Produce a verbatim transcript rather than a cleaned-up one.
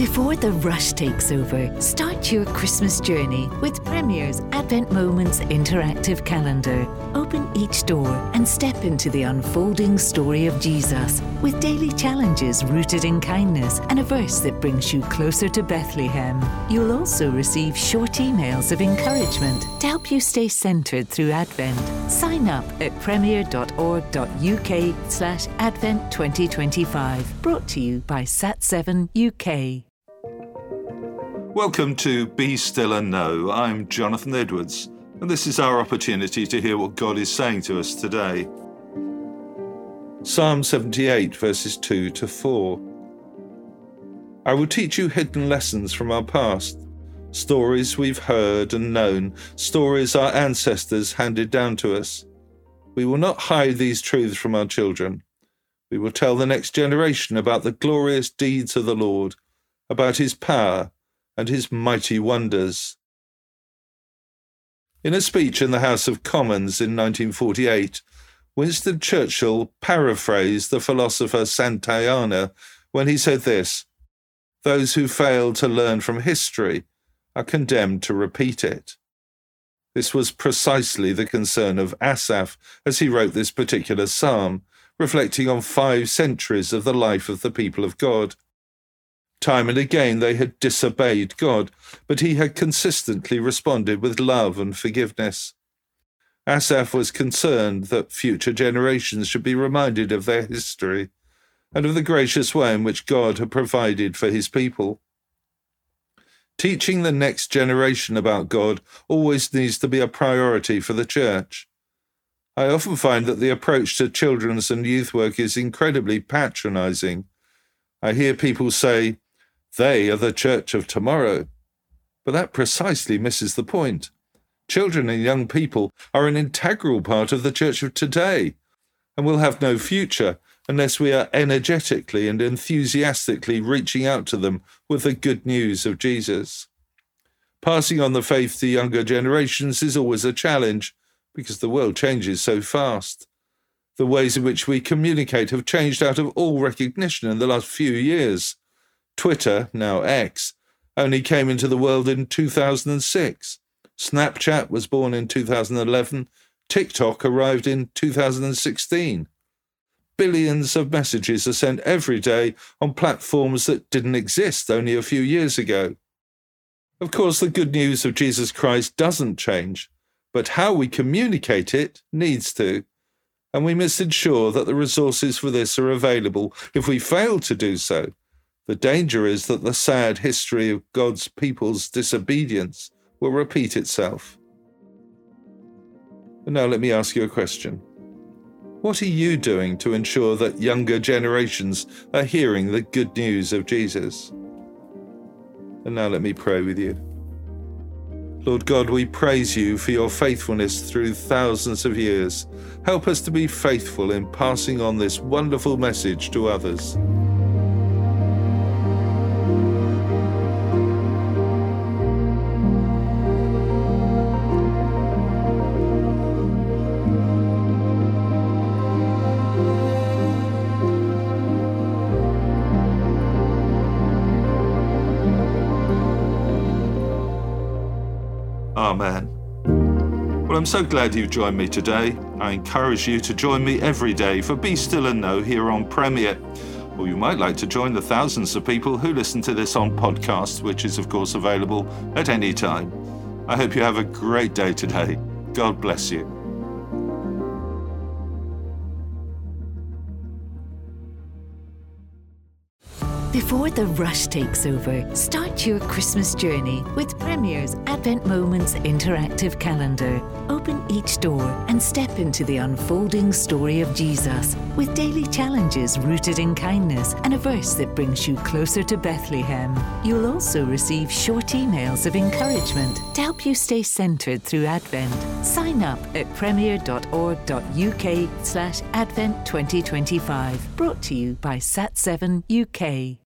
Before the rush takes over, start your Christmas journey with Premier's Advent Moments interactive calendar. Open each door and step into the unfolding story of Jesus with daily challenges rooted in kindness and a verse that brings you closer to Bethlehem. You'll also receive short emails of encouragement to help you stay centred through Advent. Sign up at premier.org.uk slash Advent 2025. Brought to you by Sat seven U K. Welcome to Be Still and Know. I'm Jonathan Edwards, and this is our opportunity to hear what God is saying to us today. Psalm seventy-eight, verses two to four. I will teach you hidden lessons from our past, stories we've heard and known, stories our ancestors handed down to us. We will not hide these truths from our children. We will tell the next generation about the glorious deeds of the Lord, about his power and his mighty wonders. In a speech in the House of Commons in nineteen forty-eight, Winston Churchill paraphrased the philosopher Santayana when he said this: "Those who fail to learn from history are condemned to repeat it." This was precisely the concern of Asaph as he wrote this particular psalm, reflecting on five centuries of the life of the people of God. Time and again they had disobeyed God, but he had consistently responded with love and forgiveness. Asaph was concerned that future generations should be reminded of their history and of the gracious way in which God had provided for his people. Teaching the next generation about God always needs to be a priority for the church. I often find that the approach to children's and youth work is incredibly patronizing. I hear people say, "They are the church of tomorrow." But that precisely misses the point. Children and young people are an integral part of the church of today and will have no future unless we are energetically and enthusiastically reaching out to them with the good news of Jesus. Passing on the faith to younger generations is always a challenge because the world changes so fast. The ways in which we communicate have changed out of all recognition in the last few years. Twitter, now X, only came into the world in two thousand six. Snapchat was born in two thousand eleven. TikTok arrived in two thousand sixteen. Billions of messages are sent every day on platforms that didn't exist only a few years ago. Of course, the good news of Jesus Christ doesn't change, but how we communicate it needs to. And we must ensure that the resources for this are available. If we fail to do so, the danger is that the sad history of God's people's disobedience will repeat itself. And now let me ask you a question. What are you doing to ensure that younger generations are hearing the good news of Jesus? And now let me pray with you. Lord God, we praise you for your faithfulness through thousands of years. Help us to be faithful in passing on this wonderful message to others. Amen. Well, I'm so glad you've joined me today. I encourage you to join me every day for Be Still and Know here on Premier. Or you might like to join the thousands of people who listen to this on podcast, which is of course available at any time. I hope you have a great day today. God bless you. Before the rush takes over, start your Christmas journey with Premier's Advent Moments interactive calendar. Open each door and step into the unfolding story of Jesus with daily challenges rooted in kindness and a verse that brings you closer to Bethlehem. You'll also receive short emails of encouragement to help you stay centred through Advent. Sign up at premier.org.uk slash Advent 2025. Brought to you by Sat seven U K.